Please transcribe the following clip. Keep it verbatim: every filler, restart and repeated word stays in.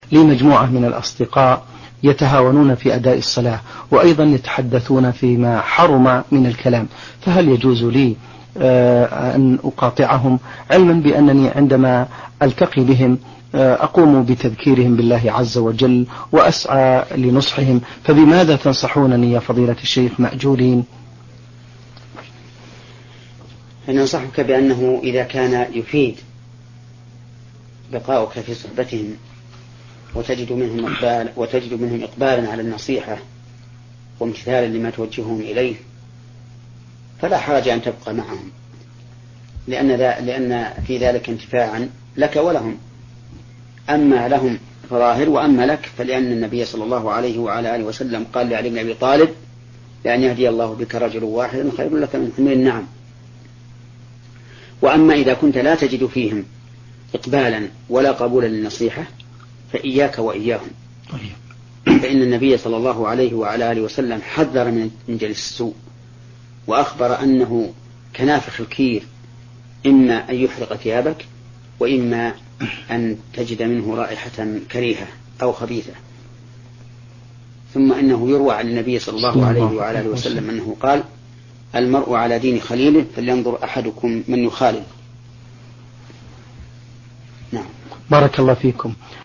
لمجموعة من الأصدقاء يتهاونون في أداء الصلاة وأيضا يتحدثون فيما حرم من الكلام، فهل يجوز لي أن أقاطعهم علما بأنني عندما ألتقي بهم أقوم بتذكيرهم بالله عز وجل وأسعى لنصحهم، فبماذا تنصحونني يا فضيلة الشيخ مأجورين؟ ننصحك بأنه إذا كان يفيد بقاؤك في صحبتهم وتجد منهم إقبال وتجد منهم إقبالا على النصيحة وامتثالا لما توجههم إليه فلا حرج أن تبقى معهم، لأن, لأن في ذلك انتفاعا لك ولهم، أما لهم فظاهر وأما لك فلأن النبي صلى الله عليه وعلى آله وسلم قال لعلي بن أبي طالب لأن يهدي الله بك رجل واحد خير لك من حمير النعم. وأما إذا كنت لا تجد فيهم إقبالا ولا قبولا للنصيحة فإياك وإياهم، فإن النبي صلى الله عليه وعلى آله وسلم حذر من جلس السوء وأخبر أنه كنافخ الكير، إما أن يحرق ثيابك وإما أن تجد منه رائحة كريهة أو خبيثة. ثم إنه يروى عن النبي صلى الله عليه وعلى آله وسلم أنه قال المرء على دين خليله فلينظر أحدكم من يخالل. نعم. بارك الله فيكم.